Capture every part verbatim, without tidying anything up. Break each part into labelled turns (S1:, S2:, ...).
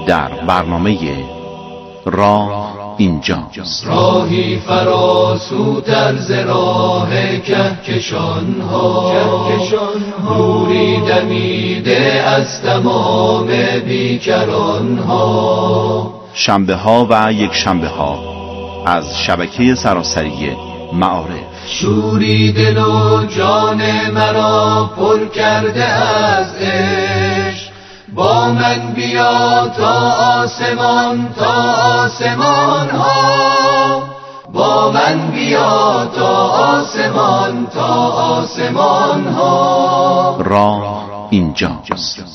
S1: در برنامه راه اینجاست.
S2: راهی فراسوتر ز راه کهکشان ها، نوری دمیده از تمام بیکران ها.
S1: شنبه ها و یک شنبه ها از شبکه سراسری معارف.
S2: شوری دل و جان مرا پر کرده از عشق، با من بیا تا آسمان تا آسمان ها، با من بیا تا آسمان تا آسمان ها.
S1: راه اینجاست.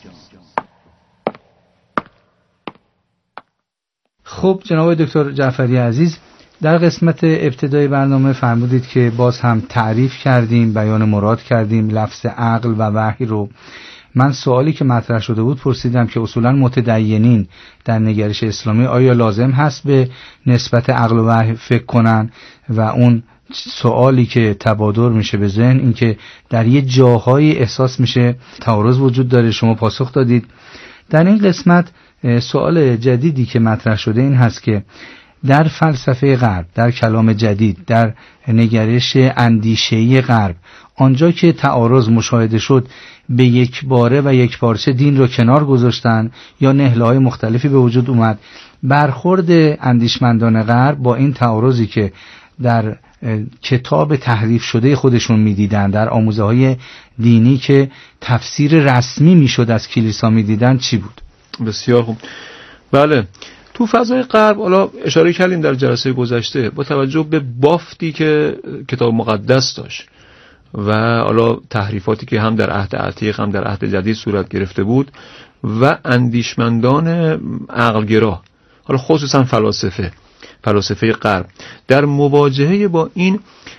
S3: خب جناب دکتر جعفری عزیز، در قسمت ابتدای برنامه فرمودید که باز هم تعریف کردیم، بیان مراد کردیم لفظ عقل و وحی رو. من سوالی که مطرح شده بود پرسیدم که اصولا متدینین در نگرش اسلامی آیا لازم هست به نسبت عقل و وحی فکر کنن؟ و اون سوالی که تبادر میشه به ذهن این که در یه جاهایی احساس میشه تعارض وجود داره. شما پاسخ دادید. در این قسمت سوال جدیدی که مطرح شده این هست که در فلسفه غرب، در کلام جدید، در نگرش اندیشه‌ای غرب، آنجا که تعارض مشاهده شد به یک باره و یک پارچه دین رو کنار گذاشتن یا نهله‌های مختلفی به وجود اومد. برخورد اندیشمندان غرب با این تعارضی که در کتاب تحریف شده خودشون میدیدن، در آموزه‌های دینی که تفسیر رسمی میشد از کلیسا میدیدن، چی بود؟
S4: بسیار خوب. بله، تو فضای غرب، حالا اشاره کردیم در جلسه گذشته، با توجه به بافتی که کتاب مقدس داشت و حالا تحریفاتی که هم در عهد عتیق هم در عهد جدید صورت گرفته بود و اندیشمندان عقلگرا، حالا خصوصا فلاسفه فلاسفه غرب در مواجهه با این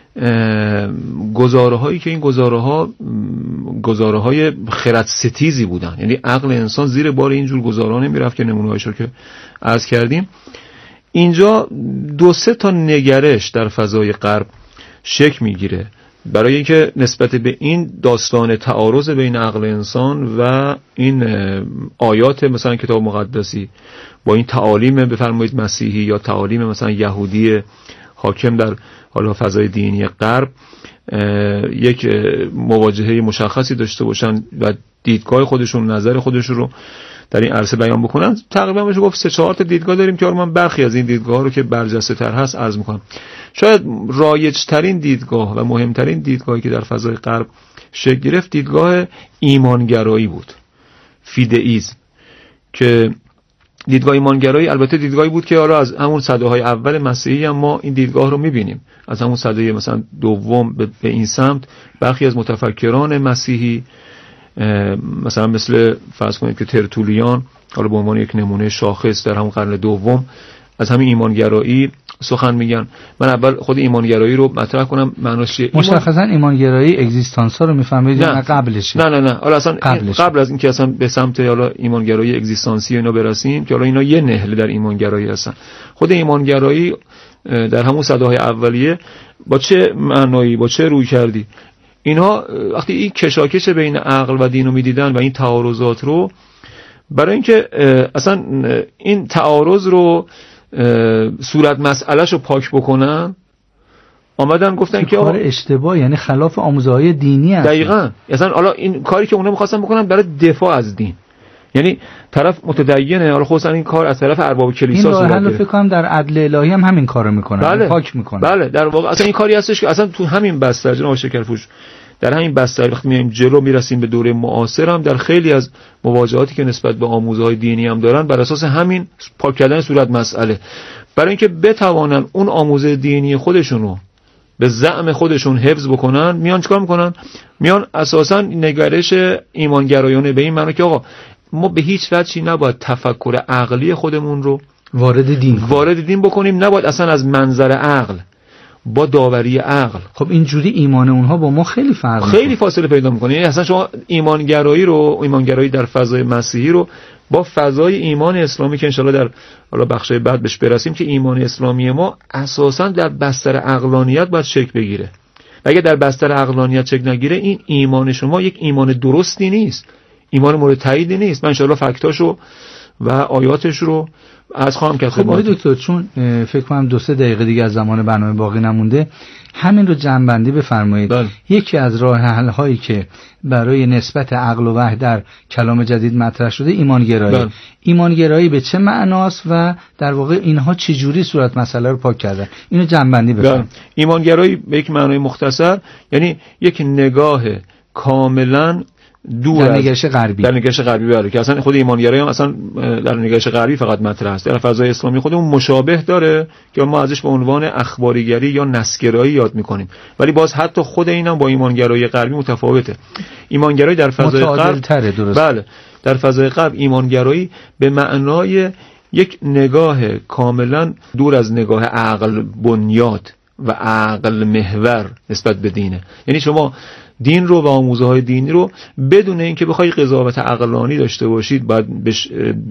S4: گزاره هایی که این گزاره ها گزاره های خرد ستیزی بودن، یعنی عقل انسان زیر بار اینجور گزاره ها نمی رفت که نمونه هایش رو که عرض کردیم. اینجا دو سه تا نگرش در فضای غرب شکل میگیره برای اینکه نسبت به این داستان تعارض بین عقل انسان و این آیات مثلا کتاب مقدسی با این تعالیم بفرمایید مسیحی یا تعالیم مثلا یهودی حاکم در حالا فضای دینی غرب یک مواجهه مشخصی داشته باشن و دیدگاه خودشون، نظر خودشون رو در این عرصه بیان بکنن. تقریبا میشه گفت سه چهار تا دیدگاه داریم که من برخی از این دیدگاه رو که برجسته تر هست عرض میکنم. شاید رایج ترین دیدگاه و مهمترین دیدگاهی که در فضای غرب شکل گرفت دیدگاه ایمانگرایی بود، فیدئیسم، که دیدگاه ایمانگرایی البته دیدگاهی بود که حالا از همون سده‌های اول مسیحی هم ما این دیدگاه رو می‌بینیم. از همون سده مثلا دوم به این سمت برخی از متفکران مسیحی مثلا مثل فرض کنید که ترتولیان، حالا به عنوان یک نمونه شاخص در همون قرن دوم، از همین ایمانگرایی سخن میگن. من اول خود ایمانگرایی رو مطرح کنم معناش چیه.
S3: مشخصا ایمانگرایی اگزیستانسا رو میفهمید یا قبلشه؟
S4: نه نه نه حالا اصلا قبل از اینکه اصلا به سمت حالا ایمانگرایی اگزیستانسی اینا برسیم که حالا اینا یه نهله در ایمانگرایی هستن. خود ایمانگرایی در همون سده‌های اولیه با چه معنایی، با چه روی کردی اینها وقتی این کشاکش بین عقل و دین رو میدیدن و این تعارضات رو، برای اینکه اصلا این تعارض رو صورت مسئله‌ش رو پاک بکنن، آمدن گفتن که
S3: کار اشتباه، یعنی خلاف آموزه‌های دینی هست.
S4: دقیقاً. اصلا حالا این کاری که اونا می‌خواستن بکنن برای دفاع از دین، یعنی طرف متدینه، حالا خصوصا این کار از طرف ارباب کلیسا صورت گرفت. این راه فکر کنم در عدل الهی هم همین کارو میکنن، بله.
S3: پاک میکنن.
S4: بله در واقع اصلا این کاری هستش که اصلا تو همین بستر جناب شکرفوش، در همین بستر وقتی میایم جلو میرسیم به دوره معاصر هم در خیلی از مواجهاتی که نسبت به آموزه‌های دینی هم دارن بر اساس همین پاک کردن صورت مسئله، برای اینکه بتوانن اون آموزه دینی خودشونو به زعم خودشون حفظ بکنن، میان چیکار میکنن؟ میان اساسا نگرش ایمانگرایانه به این معنی که آقا ما به هیچ وجهی نباید تفکر عقلی خودمون رو
S3: وارد دین
S4: وارد دین بکنیم، نباید اصلا از منظر عقل با داوری عقل.
S3: خب اینجوری ایمان اونها با ما خیلی فرق
S4: خیلی میکنه. فاصله پیدا میکنه. یعنی اصلا شما ایمانگرایی رو، ایمانگرایی در فضای مسیحی رو با فضای ایمان اسلامی که انشالله در حالا بخشای بعد بهش برسیم که ایمان اسلامی ما اساسا در بستر عقلانیت باید شکل بگیره. اگه در بستر عقلانیت شکل نگیره این ایمان شما یک ایمان درستی نیست، ایمان مورد تاییدی نیست. من انشالله فکتاشو و آیاتش رو از خواهم کرد.
S3: خب آقای دکتر، چون فکر کنم دو سه دقیقه دیگه از زمان برنامه باقی نمونده، همین رو جمع‌بندی بفرمایید.
S4: بله.
S3: یکی از راه حل هایی که برای نسبت عقل و وحی در کلام جدید مطرح شده ایمانگرایی.
S4: بله.
S3: ایمانگرایی به چه معناست و در واقع اینها چه جوری صورت مسئله رو پاک کردن؟ اینو جمع‌بندی بفرمایید.
S4: بله. ایمانگرایی به یک معنای مختصر یعنی یک نگاه کاملا دور
S3: در نگرش غربی
S4: در نگرش غربی بره، که اصلا خود ایمانگرایی هم اصلا در نگرش غربی فقط مطرح است. در فضای اسلامی خودمون مشابه داره که ما ازش به عنوان اخباریگری یا نسگرایی یاد میکنیم، ولی باز حتی خود اینم با ایمانگرایی غربی متفاوته. ایمانگرایی در فضای غرب
S3: تره، درست.
S4: بله، در فضای غرب ایمانگرایی به معنای یک نگاه کاملا دور از نگاه عقل بنیاد و عقل محور نسبت به دینه. یعنی شما دین رو و آموزه های دینی رو بدون اینکه بخوای قضاوت عقلانی داشته باشید باید بش...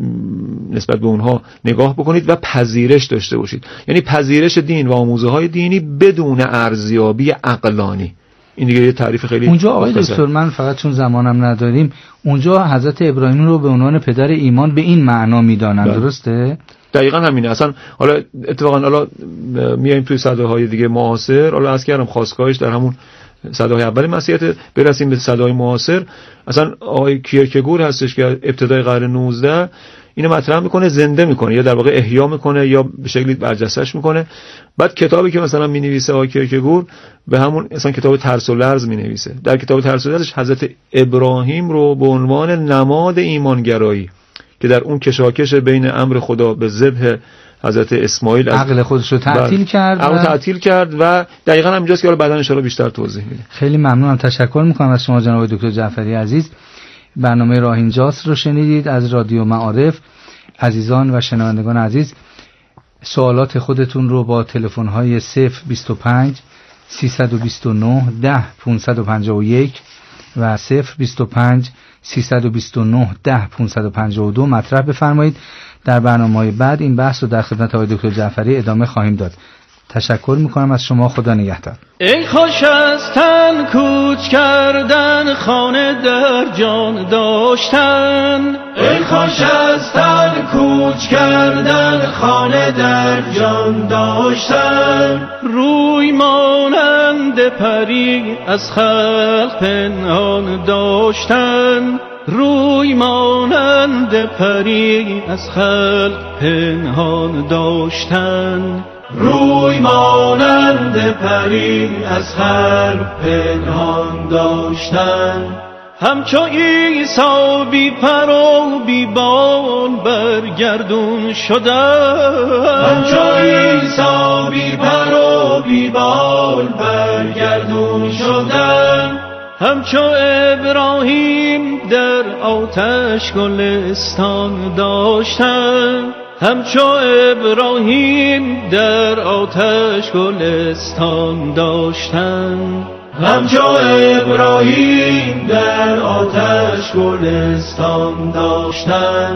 S4: نسبت به اونها نگاه بکنید و پذیرش داشته باشید. یعنی پذیرش دین و آموزه های دینی بدون ارزیابی عقلانی. این دیگه یه تعریف خیلی
S3: اونجا آقای دکتر، من فقط چون زمانم نداریم، اونجا حضرت ابراهیم رو به عنوان پدر ایمان به این معنا میدانن، درسته؟
S4: دقیقاً همینه. اصلا حالا اتفاقا حالا میایم توی صداهای دیگه معاصر، حالا از کردم خواستگاهش در همون صداهای اول مسیحیت، برسیم به صداهای معاصر. اصلا آقای کیرکگور هستش که ابتدای قرن نوزده اینو مطرح میکنه، زنده میکنه یا در واقع احیا میکنه یا به شکلی برجسته‌اش میکنه. بعد کتابی که مثلا مینویسه آقای کیرکگور به همون مثلا کتاب ترس و لرز مینویسه. در کتاب ترس و لرزش حضرت ابراهیم رو به عنوان نماد ایمانگرایی که در اون کشاکش بین امر خدا به ذبح حضرت اسماعیل
S3: عقل خودش رو تعطیل کرد
S4: و تعطیل کرد و دقیقاً همینجاست که حالا بعداً ان شاء الله بیشتر توضیح میده.
S3: خیلی ممنونم، تشکر میکنم از شما جناب دکتر جعفری عزیز. برنامه راه اینجاست رو شنیدید از رادیو معارف. عزیزان و شنوندگان عزیز، سوالات خودتون رو با تلفن‌های صفر بیست و پنج سیصد و بیست و نه ده پانصد و پنجاه و یک و صفر بیست و پنج سیصد و بیست و نه ده پانصد و پنجاه و دو مطرح بفرمایید. در برنامه‌های بعد این بحث رو در خدمت آقای دکتر جعفری ادامه خواهیم داد. تشکر میکنم از شما. خدا نگهدار.
S5: ای خوش از تن کوچ کردن، خانه در جان داشتن.
S2: ای خوش از تن کوچ کردن، خانه در جان داشتن.
S5: روی مانند پری از خلق پنهان داشتن. روی مانند پری از خلق پنهان داشتن.
S2: روی مانند پری از خلق پنهان داشتن.
S5: همچو عیسی بی پر و بی بال برگردون شدن.
S2: همچو عیسی بی پر و بی بال برگردون شدن.
S5: همچو ابراهیم در آتش گلستان داشتن. همچو ابراهیم در آتش گلستان داشتن.
S2: همچو ابراهیم در آتش گلستان داشتن.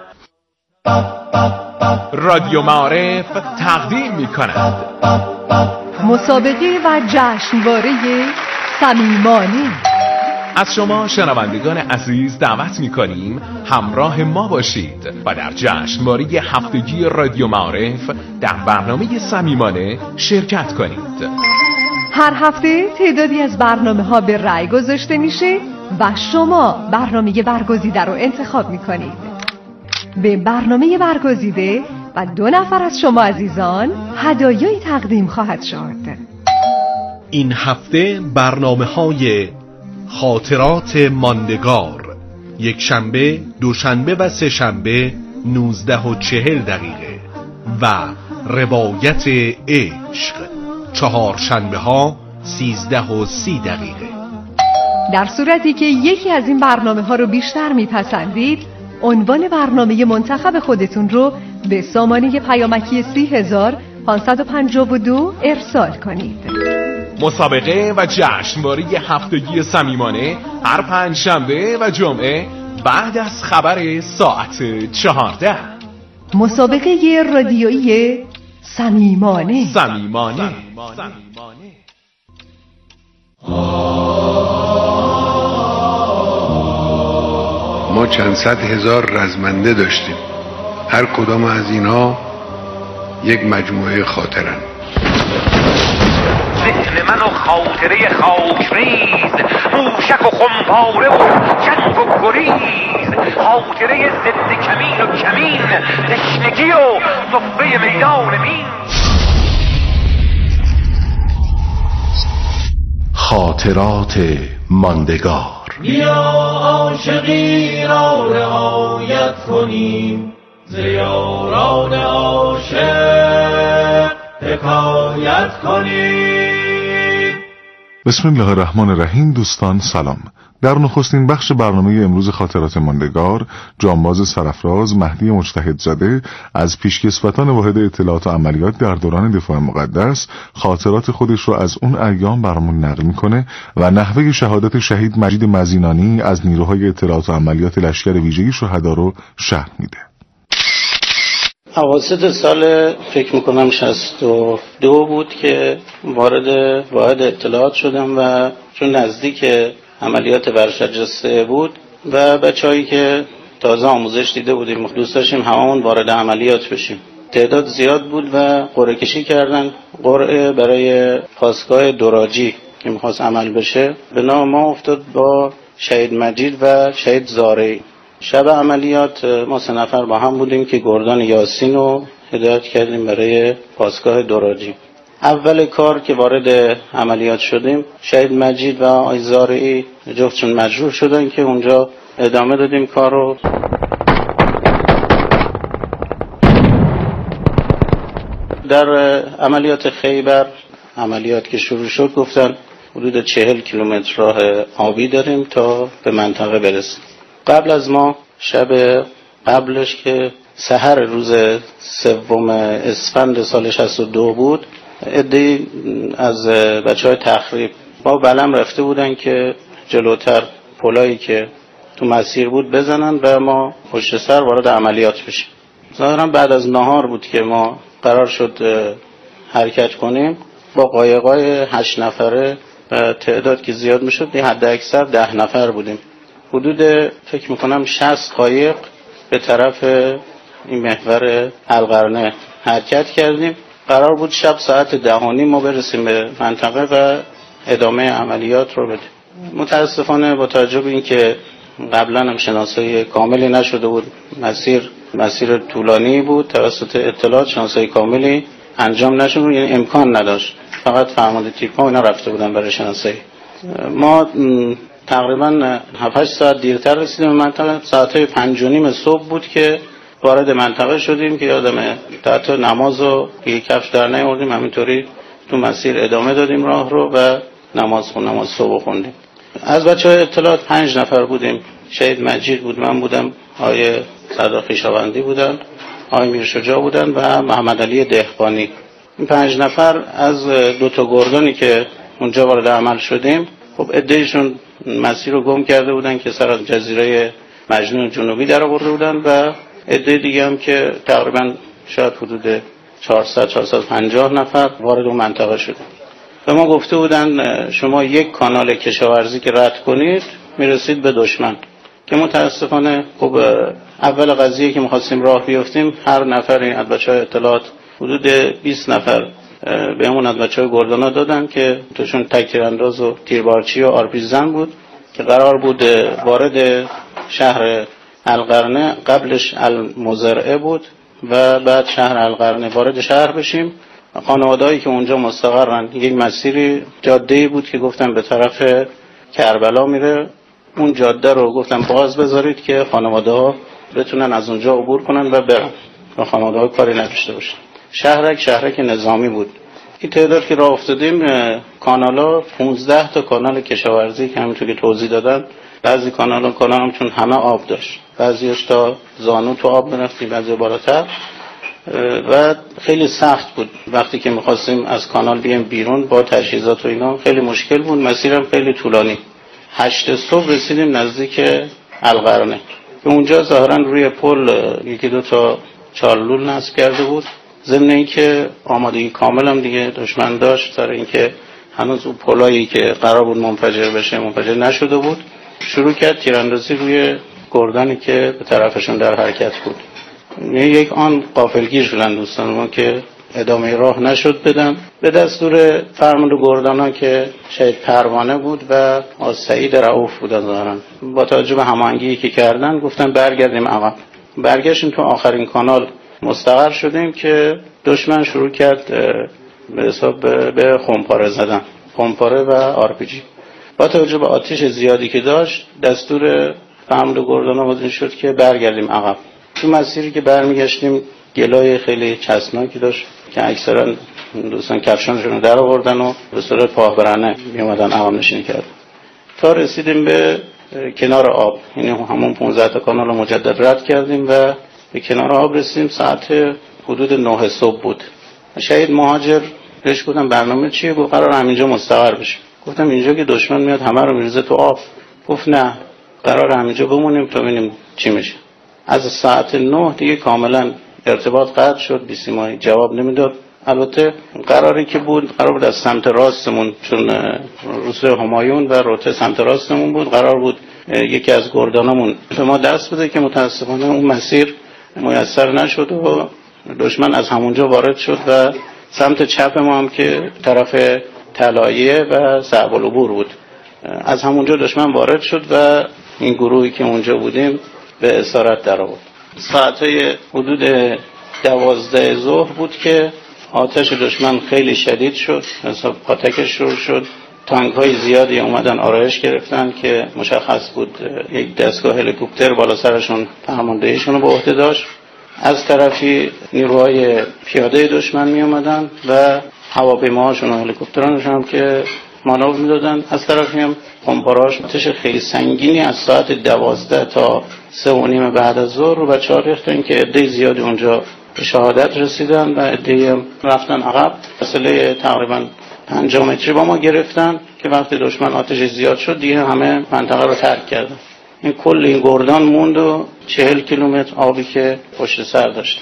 S6: رادیو معارف تقدیم می‌کند
S7: مسابقه و جشنواره صمیمانه.
S6: از شما شنوندگان عزیز دعوت می‌کنیم همراه ما باشید و در جشنواره هفتگی رادیو معارف در برنامه صمیمانه شرکت کنید.
S7: هر هفته تعدادی از برنامه‌ها به رأی گذاشته میشه و شما برنامه برگزیده رو انتخاب می‌کنید. به برنامه برگزیده و دو نفر از شما عزیزان هدایایی تقدیم خواهد شد.
S8: این هفته برنامه‌های خاطرات ماندگار، یک شنبه، دوشنبه و سه شنبه نوزده و چهل دقیقه و روایت عشق، چهار شنبه ها سیزده و سی دقیقه.
S7: در صورتی که یکی از این برنامه ها رو بیشتر میپسندید، عنوان برنامه منتخب خودتون رو به سامانه پیامکی سی هزار پانصد و پنجاه و دو ارسال کنید.
S6: مسابقه و جشنواره هفتگی صمیمانه هر پنج شنبه و جمعه بعد از خبر ساعت چهارده.
S7: مسابقه رادیویی صمیمانه.
S6: صمیمانه.
S9: ما چند صد هزار رزمنده داشتیم. هر کدام از اینا یک مجموعه خاطرن.
S10: ذهن من و خاطره خاکریز، موشک و خمپاره و جنگ و گریز، خاطره ضد کمین و کمین، تشنگی و صفه میدان مین.
S8: خاطرات ماندگار.
S2: بیا عاشقی را رعایت کنیم، ز یاران عاشق حکایت کنیم.
S11: بسم الله الرحمن الرحیم. دوستان سلام. در نخستین بخش برنامه امروز خاطرات ماندگار، جانباز سرفراز مهدی مجتهد زاده از پیشکسوتان واحد اطلاعات و عملیات در دوران دفاع مقدس خاطرات خودش رو از اون ایام برامون نقل میکنه و نحوه شهادت شهید مجید مزینانی از نیروهای اطلاعات و عملیات لشکر ویژه شهدا رو شرح میده.
S12: اواسط سال فکر میکنم شصت و دو بود که وارد واحد اطلاعات شدم و چون نزدیک عملیات ورشجسته بود و بچه‌هایی که تازه آموزش دیده بودیم دوست داشتیم هممون وارد عملیات بشیم. تعداد زیاد بود و قرعه کشی کردن. قرعه برای پاسگاه دوراجی که میخواست عمل بشه به نام ما افتاد با شهید مجید و شهید زارعی. شب عملیات ما سه نفر با هم بودیم که گردان یاسین رو هدایت کردیم برای پاسگاه دوراجی. اول کار که وارد عملیات شدیم شهید مجید و آقای زارعی جفتشون مجروح شدن که اونجا ادامه دادیم کار رو. در عملیات خیبر عملیات که شروع شد گفتن حدود چهل کیلومتر راه آبی داریم تا به منطقه برسیم. قبل از ما شب قبلش که سحر روز سوم اسفند سال شصت و دو بود عده‌ای از بچه‌های تخریب با بلم رفته بودن که جلوتر پلایی که تو مسیر بود بزنن و ما پشت سر وارد عملیات بشیم. ظاهرا بعد از نهار بود که ما قرار شد حرکت کنیم با قایقای هشت نفره و تعداد که زیاد میشد حد اکثر ده نفر بودیم. حدود فکر میکنم شصت قایق به طرف این محور القرنه حرکت کردیم. قرار بود شب ساعت دهانی ما برسیم به منطقه و ادامه عملیات رو بدیم. متاسفانه با توجه به اینکه قبلا هم شناسایی کاملی نشده بود، مسیر مسیر طولانی بود، توسط اطلاعات شناسایی کاملی انجام نشد، یعنی امکان نداشت. فقط فرمانده تیرها اینا رفته بودن برای شناسایی. ما تقریبا هفت هشت ساعت دیرتر رسیدیم به منطقه. ساعت پنج و نیم صبح بود که وارد منطقه شدیم که یادمه تحت نماز و یک کفش در نیاوردیم، همینطوری تو مسیر ادامه دادیم راه رو و نماز خون نماز صبح خوندیم. از بچه‌های اطلاعات پنج نفر بودیم. شهید مجید بود، من بودم، آقای سردار خویشاوندی بودن، آقای میرشجاع بودن و محمد علی دهقانی. این پنج نفر از دو تا گردانی که اونجا وارد عمل شدیم خب عده‌شون مسیر رو گم کرده بودن که سر از جزیره مجنون جنوبی در آورده بودن و عده دیگه هم که تقریبا شاید حدود چهارصد چهارصد و پنجاه نفر وارد اون منطقه شد. به ما گفته بودن شما یک کانال کشاورزی که رد کنید میرسید به دشمن، که متاسفانه خب اول قضیه که می‌خواستیم راه بیافتیم هر نفر از بچه‌های اطلاعات حدود بیست نفر به همون از بچه‌های گردانا دادن که توشون تک تیرانداز و تیربارچی و آرپیژزن بود که قرار بود وارد شهر القرنه، قبلش المزرعه بود و بعد شهر القرنه وارد شهر بشیم. خانواده‌ای که اونجا مستقرن یک مسیری جاده‌ای بود که گفتم به طرف کربلا میره، اون جاده رو گفتم باز بذارید که خانواده‌ها بتونن از اونجا عبور کنن و برن و خانواده‌ها کاری نداشته باشن. شهرک شهرک نظامی بود. این تعداد که راه افتادیم کانالا پانزده تا کانال کشاورزی که همونطور که توضیح دادن، بعضی کانالا کانال چون همه آب داشت، بعضیش تا زانو تو آب میرفتیم، بعضی بالاتر و خیلی سخت بود. وقتی که میخواستیم از کانال بیایم بیرون با تجهیزات و اینا خیلی مشکل بود. مسیرم خیلی طولانی. هشت صبح رسیدیم نزدیک القرنه. اونجا ظاهرا روی پل یکی دو تا چارلول نصب کرده بود، ضمن اینکه آمادگی کامل هم دیگه دشمن داشت سر اینکه هنوز اون پلایی که قرار بود منفجر بشه منفجر نشده بود. شروع کرد تیراندازی روی گردانی که به طرفشون در حرکت بود. یک آن غافلگیر شدن دوستان ما که ادامه راه نشد بدن. به دستور فرمانده گردانا که شهید پروانه بود و آز سعید رؤوف بود ظاهرا، با توجه به هماهنگی که کردن گفتن برگردیم عقب. برگشتیم تو آخرین کانال مستقر شدیم که دشمن شروع کرد به حساب به خمپاره زدن، خمپاره و آرپیجی. با توجه به آتش زیادی که داشت دستور فرمانده گردانا وزین شد که برگردیم عقب. تو مسیری که برمیگشتیم گلای خیلی چسبناکی داشت که اکثرا دوستان کفشانشون رو در آوردن و به صورت پاهبرانه میومدن عقب نشینی کردن تا رسیدیم به کنار آب. یعنی همون پانزده تا کانال رو مجدد رد کردیم و به کنار آب رسیدیم. ساعت حدود نه صبح بود. شهید مهاجر بهش گفتم برنامه چیه؟ گفت قرار همینجا مستقر بشیم. گفتم اینجا که دشمن میاد همه رو میریزه تو آب. گفت نه، قرار همینجا بمونیم تا ببینیم چی میشه. از ساعت نه دیگه کاملا ارتباط قطع شد، بیسیمایی جواب نمیداد. البته قراری که بود قرار بود از سمت راستمون، چون روسه همایون و روته سمت راستمون بود، قرار بود یکی از گردانامون به ما دست بده که متاسفانه اون مسیر میسر نشد و دشمن از همونجا وارد شد و سمت چپ ما هم که طرف طلایه و صعب العبور بود، از همونجا دشمن وارد شد و این گروهی که اونجا بودیم به اسارت در آورد. ساعتهای حدود دوازده ظهر بود که آتش دشمن خیلی شدید شد، حساب پاتکش شروع شد. تانک های زیادی اومدن آرایش گرفتن که مشخص بود یک دستگاه هلیکوپتر بالا سرشون فرماندهیشون رو به عهده داشت. از طرفی نیروهای پیاده دشمن می اومدن و هواپیماهاشون و هلیکوپترانشون هم که مانور می دادن. از طرفی هم خمپاره‌هاش آتش خیلی سنگینی از ساعت دوازده تا سه و نیم بعد از ظهر رو بچه‌ها ریختن که عده زیادی اونجا به شهادت رسیدن و عده هم رفتن عقب. فاصله تقریبا پنجاه متری با ما گرفتن که وقتی دشمن آتش زیاد شد دیگه همه منطقه رو ترک کردن. این کل این گردان موند و چهل کیلومتر آبی که پشت سر داشت.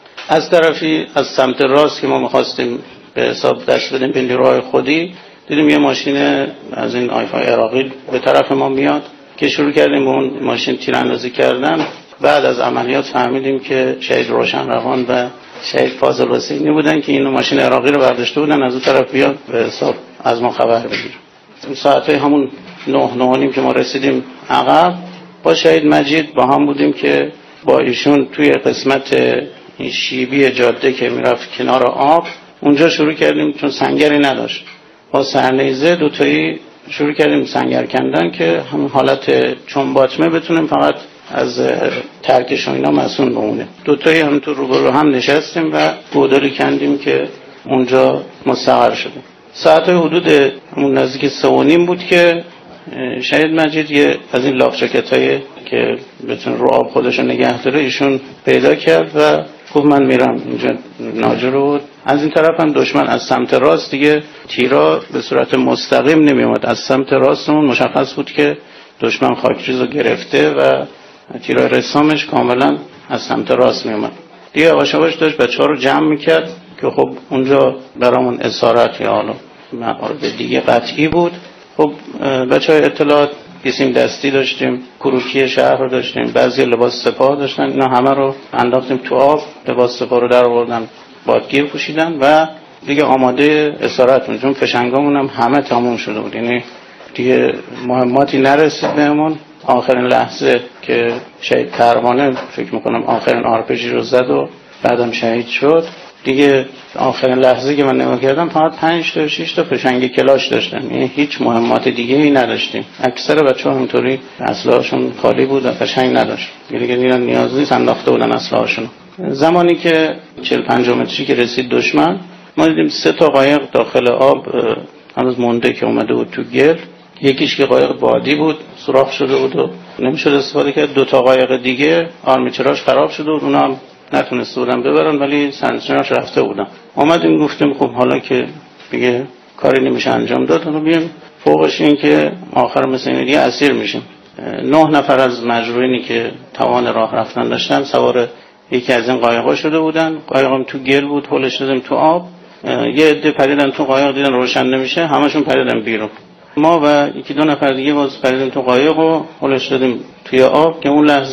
S12: از طرفی از سمت راست که ما می‌خواستیم به حساب دست بدیم به نیروهای خودی، دیدیم یه ماشین از این آیفای عراقی به طرف ما میاد که شروع کردیم به اون ماشین تیراندازی کردن. بعد از عملیات فهمیدیم که شهید روشن روان و شهید فاضل حسینی بودن که اینو ماشین عراقی رو برداشته بودن از اون طرف بیاد به حساب از ما خبر بگیر. ساعت همون نه نه نیم که ما رسیدیم عقب، با شهید مجید با هم بودیم که با ایشون توی قسمت این شیبی جاده که میرفت کنار آب اونجا شروع کردیم، چون سنگری نداشت، با سرنیزه دوتایی شروع کردیم سنگر کندن که همون حالت چون باطمه بتونیم فقط از ترکش و اینا مسئول بمونه. دوتایی هم تو روبرو هم نشستیم و گودالی کندیم که اونجا مستقر شدیم. ساعت حدود همون نزدیک سه و نیم بود که شهید مجید یه از این لاف جاکتایی که بتونه رو آب خودشو نگه داره ایشون پیدا کرد و گفت من میرم اینجا ناجر بود. از این طرف هم دشمن از سمت راست دیگه تیرا به صورت مستقیم نمیومد، از سمت راستمون مشخص بود که دشمن خاکریزو گرفته و تیرای رسامش کاملا از سمت راست میومد. دیگه یواش یواش داشت بچه‌ها رو جمع میکرد که خب اونجا برامون اسارت یا حالا موارد دیگه قطعی بود. خب بچه‌های اطلاعات بیسیم دستی داشتیم، کروکی شهر رو داشتیم، بعضی لباس سپاه داشتن، اینا همه رو انداختیم تو آب، لباس سپاه رو در آوردن بادگیر پوشیدن و دیگه آماده اسارتون، چون فشنگامون هم همه تموم شده بود، یعنی دیگه مهماتی نرسید بهمون. آخرین لحظه که شهید پروانه فکر میکنم آخرین آرپیجی رو زد و بعدم شهید شد، دیگه آخرین لحظه که من نگاه کردم فقط پنج تا شش تا فشنگ کلاش داشتن، یعنی هیچ مهمات دیگه ای نداشتیم. اکثر بچه‌ها همینطوری اسلحه‌شون خالی بود و فشنگ نداشت، دیگه دیدن نیاز نیست انداخته بودن اسلحه‌شون. زمانی که چهل پنجاه متری که رسید دشمن، ما دیدیم سه تا قایق داخل آب هنوز مونده که اومده بود تو گل. یکیش که قایق بادی بود سوراخ شده بود و نمیشد استفاده کرد. دو تا قایق دیگه آرمیچراش خراب شده بود، اونا هم نتونسته بودن ببرن ولی سرنشیناش رفته بودن. اومدیم گفتیم خب حالا که دیگه کاری نمیشه انجام داد، اونو بیایم فوقش این که آخر مثل این دیگه اسیر میشیم. نه نفر از مجروحینی که توان راه رفتن داشتن سوار یکی از این قایق‌ها شده بودن. قایقم تو گل بود، هولش دادیم تو آب. یه عده پریدن تو قایق، دیدن روشن نمیشه، همشون پریدن بیرون. ما و یکی دو نفر دیگه باز پریدیم تو قایق و هولش دادیم توی آب که اون لحظه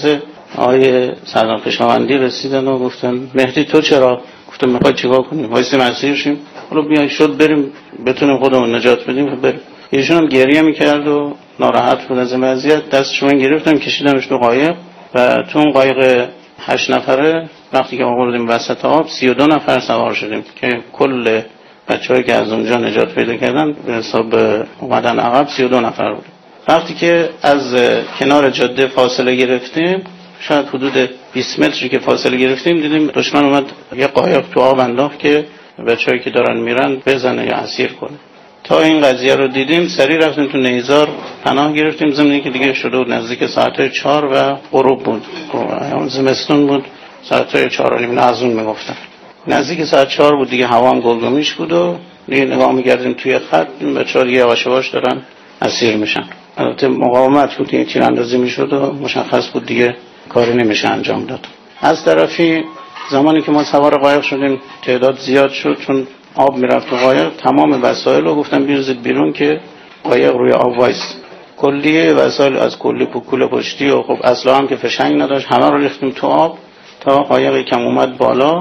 S12: آقای سردار خویشاوندی رسیدن و گفتن مهدی تو چرا؟ گفتم میخوای چیکار کنیم؟ وایسیم اسیر شیم؟ حالا بیاین شد بریم بتونیم خودمون نجات بدیم بریم. ایشون هم گریه میکرد و ناراحت بود از این وضعیت. دستش من گرفتم کشیدمش تو قایق و تو اون قایق هشت نفره وقتی که آوردیم وسط آب سی و دو نفر سوار شدیم که کل بچه‌هایی که از اونجا نجات پیدا کردن به حساب اومدن عقب سی و دو نفر بود. وقتی که از کنار جاده فاصله گرفتیم، شاید حدود بیست متری که فاصله گرفتیم، دیدیم دشمن اومد یه قایق تو آب انداخت که بچه‌هایی که دارن میرن بزنه یا اسیر کنه. تا این قضیه رو دیدیم سریع رفتیم تو نیزار پناه گرفتیم. زمینی که دیگه شده بود نزدیک ساعت چهار و غروب بود، اون زمستون بود، ساعت چهار و نیم نازون میگفتن، نزدیک ساعت چهار بود دیگه، هوا هم گلگومیش بود و دیگه نگاه می‌کردیم توی خط بچه‌ها دیگه یواش یواش دارن اسیر میشن. البته مقاومت بود، این تیراندازی میشد و مشخص بود دیگه کاری نمیشه انجام داد. از طرفی زمانی که ما سوار قایق شدیم تعداد زیاد شد، چون آب میرفت تو قایق، تمام وسایل رو گفتم بیرزید بیرون که قایق روی آب وایس. کلیه وسایل از کلی پوکول پشتی و خب اسلحه هم که فشنگ نداشت همه رو ریختیم تو آب تا قایق کم اومد بالا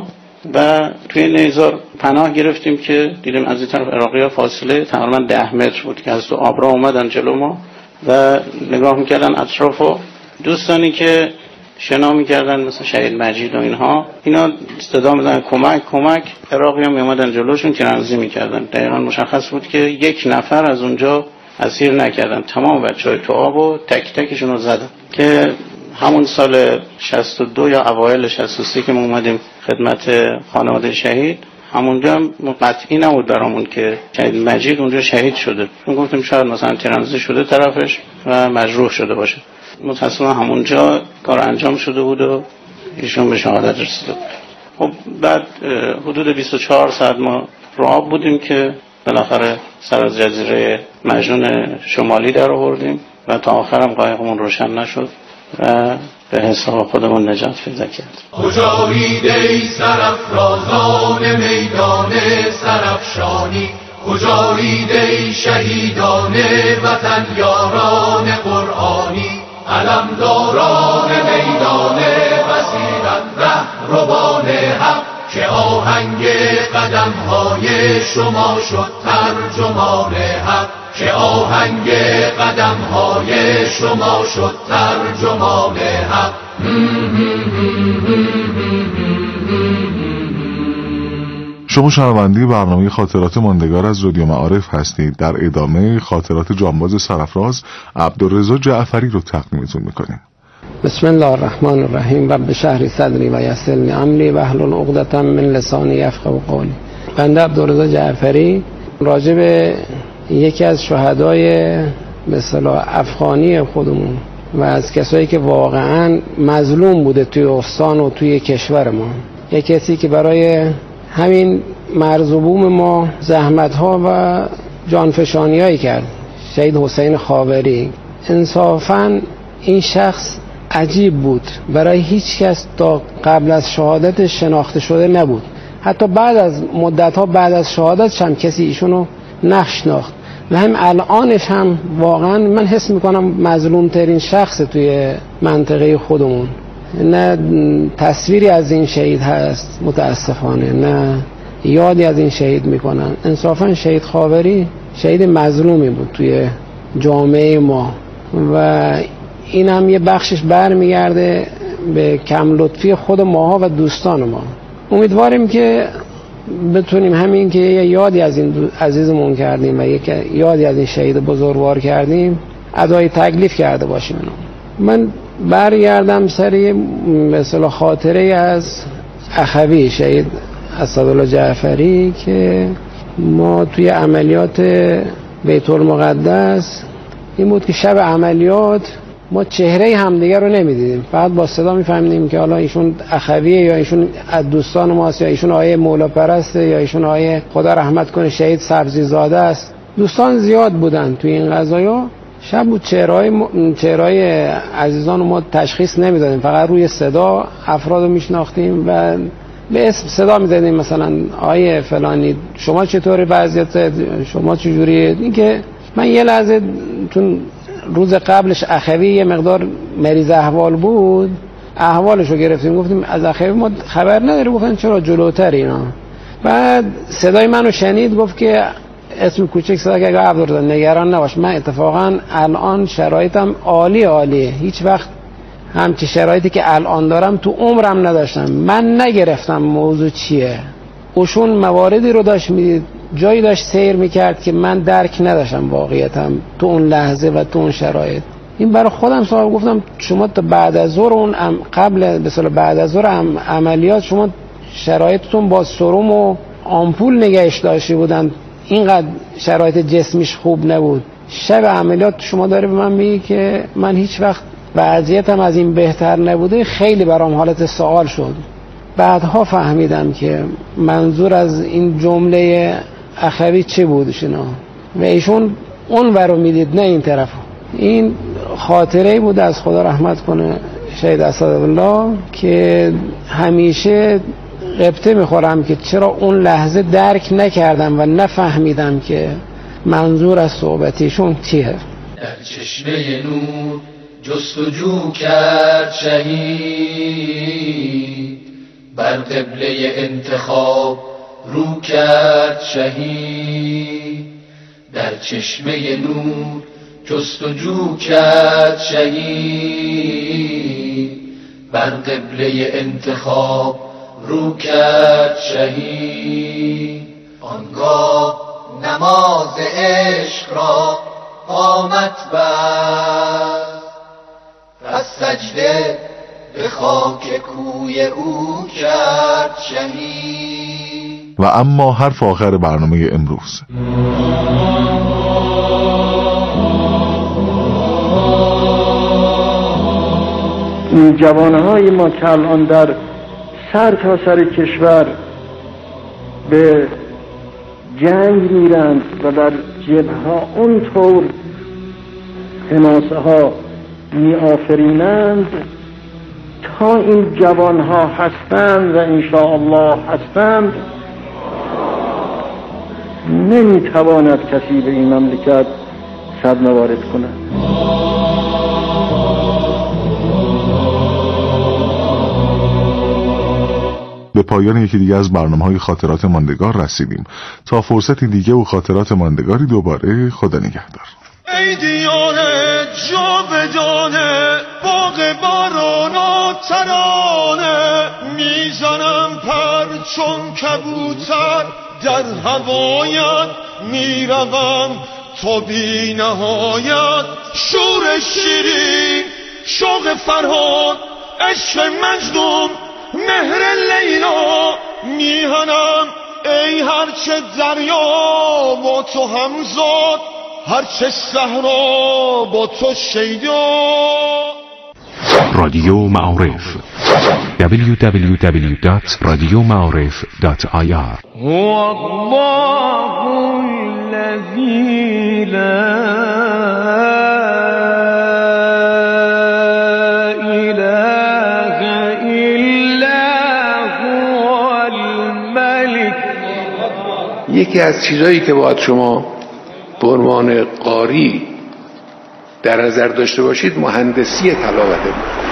S12: و توی نیزار پناه گرفتیم که دیدیم از این طرف عراقی‌ها فاصله تقریبا ده متر بود که از تو آب را اومدن جلو ما و نگاه میکردن اطرافو. دوستانی که شنا میکردن مثل شهید مجید و اینها، اینا صدا میزدن کمک کمک، عراقی هم میامدن جلوشون تیراندازی میکردن. دقیقا مشخص بود که یک نفر از اونجا اسیر نکردن، تمام بچهای تو آب و تک تکشون رو زدن. که همون سال شصت و دو یا اوایل شصت و سه که ما اومدیم خدمت خانواده شهید، همونجا هم قطعی نبود برامون که شهید مجید اونجا شهید شده، چون گفتیم شاید مثلا تیراندازی شده طرفش و مجروح شده باشه. متأسفانه همونجا کار انجام شده بود و ایشون به شهادت رسیده بود. خب بعد حدود بیست و چهار ساعت ما رو آب بودیم که بالاخره سر از جزیره مجنون شمالی در آوردیم و تا آخرم قایقمون روشن نشد و به حساب خودمون نجات پیدا کرد.
S2: کجایید ای سرافرازان میدان سرافشانی، کجایید ای شهیدان وطن یاران قرآنی، علمداران میدان بصیرت رهروان حق، که آهنگ قدم‌های شما شد ترجمان حق، که آهنگ قدم‌های شما شد ترجمان حق.
S11: شما شنونده برنامه خاطرات ماندگار از رادیو معارف هستید. در ادامه خاطرات جانباز سرافراز عبدالرضا جعفری رو تقدیمتون میکنیم.
S13: بسم الله الرحمن الرحیم. رب اشرح صدری و یسر لی امری واحلل عقدة من لسانی یفقهوا قولی. بنده عبدالرضا جعفری راجع به یکی از شهدای به اصطلاح افغانی خودمون و از کسایی که واقعا مظلوم بوده توی استان و توی کشور ما، یک کسی که برای همین مرز و بوم ما زحمت‌ها و جانفشانی‌هایی کرد، شهید حسین خاوری. انصافاً این شخص عجیب بود، برای هیچ کس تا قبل از شهادت شناخته شده نبود، حتی بعد از مدت‌ها بعد از شهادتش هم کسی ایشونو نشناخت و هم الانش هم واقعا من حس میکنم مظلوم ترین شخص توی منطقه خودمون. نه تصویری از این شهید هست متاسفانه، نه یادی از این شهید میکنن. انصافا شهید خاوری شهید مظلومی بود توی جامعه ما و این هم یه بخشش برمیگرده به کم لطفی خود ماها و دوستان ما. امیدواریم که بتونیم همین که یه یادی از این عزیزمون کردیم و یک یادی از این شهید بزرگوار کردیم ادای تکلیف کرده باشیم. من برگردم سر یه مثلا خاطره از اخوی شهید اسدالله جعفری که ما توی عملیات بیت المقدس این بود که شب عملیات ما چهره همدیگه رو نمیدیدیم، فقط با صدا میفهمیدیم که حالا ایشون اخویه یا ایشون از دوستان ماست یا ایشون آیه مولا پرسته یا ایشون آیه خدا رحمت کنه شهید سبزی زاده است. دوستان زیاد بودن توی این قضایا. شب بود چهرهای م... چهرهای عزیزان ما تشخیص نمیدادیم، فقط روی صدا افراد رو میشناختیم و به اسم صدا میزدیم، مثلا آیه فلانی شما چطوری وضعیت شما چجوریه. این که من یه لحظه چون روز قبلش اخوی یه مقدار مریض احوال بود احوالشو گرفتیم، گفتیم از اخیر ما خبر نداری. گفتن چرا جلوتر اینا. بعد صدای منو شنید، گفت که اسم کوچک صدا که عبدالرضا نگران نباش، من اتفاقا الان شرایطم عالی عالیه، هیچ وقت همچی شرایطی که الان دارم تو عمرم نداشتم. من نگرفتم موضوع چیه، اوشون مواردی رو داشت میدید، جایی داشت سیر میکرد که من درک نداشتم واقعیتم تو اون لحظه و تو اون شرایط. این برای خودم صاحب گفتم شما تا بعد از ظهر اون قبل به اصطلاح بعد از ظهر عملیات شما شرایطتون با سرم و آمپول نگهش داشته بودن، اینقدر شرایط جسمیش خوب نبود. شب عملیات شما داره به من میگی که من هیچ وقت وضعیتم از این بهتر نبوده. خیلی برام حالت سوال شد. بعدها فهمیدم که منظور از این جمله اخوی چه بود شنا و ایشون اون ورو میدید نه این طرف. این خاطره بود از خدا رحمت کنه شهید اسدالله که همیشه غبطه میخورم که چرا اون لحظه درک نکردم و نفهمیدم که منظور از صحبتیشون چیه.
S2: در چشمه نور جستجو کرد شهید، بر قبله انتخاب رو کرد شهید. در چشمه نور جستجو کرد شهید، بر قبله انتخاب رو کرد شهید. آنگاه نماز عشق را قامت بست، پس سجده به خاک کوی او کرد شهید.
S11: و اما حرف آخر برنامه امروز.
S14: این جوانهای ما که الان در سر تا سر کشور به جنگ میرند و در جبهه اونطور حماسه ها می آفرینند، تا این جوانها هستند و انشاءالله هستند نمیتواند کسی به این مملکت صدمه وارد کند.
S11: به پایان یکی دیگه از برنامه‌های خاطرات ماندگار رسیدیم. تا فرصتی دیگه و خاطرات ماندگاری دوباره، خدا نگهدار.
S5: ای دیانه جا بدانه باغ باران و ترانه، میزنم پر چون کبوتر در هوایت، میروم تا بی نهایت. شور شیرین شوق فرهاد عشق مجنون مهر لیلا، میهنم ای هرچه دریا با تو همزاد، هرچه صحرا با تو شیدا.
S8: رادیو معارف دبلیو دبلیو دبلیو دات رادیو معارف دات آی آر.
S5: هو الله الذی لا
S9: یکی از چیزایی که باید شما به عنوان قاری در نظر داشته باشید مهندسی تلاوته.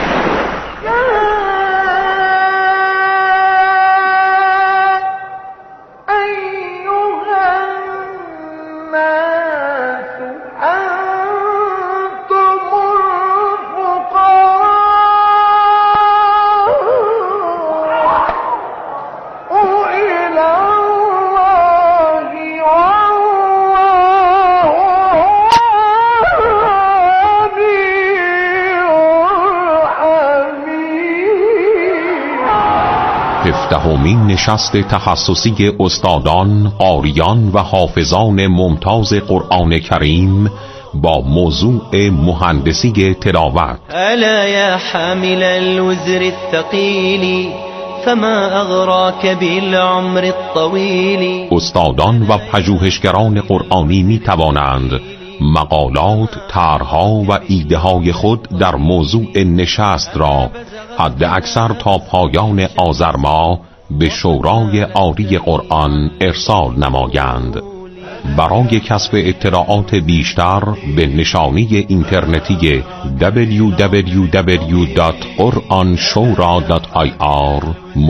S8: هفدهمین نشست تخصصی استادان، قاریان و حافظان ممتاز قرآن کریم با موضوع مهندسی تلاوت.
S15: الا یا حامل الوزر الثقیل فما اغراک بالعمر الطویل.
S8: استادان و پژوهشگران قرآنی می توانند مقالات، طرح‌ها و ایده‌های خود در موضوع نشست را حد اکثر تا پایان آذر ماه به شورای عالی قرآن ارسال نمایند. برای کسب اطلاعات بیشتر به نشانی اینترنتی دبلیو دبلیو دبلیو دات قرآن شورا دات آی آر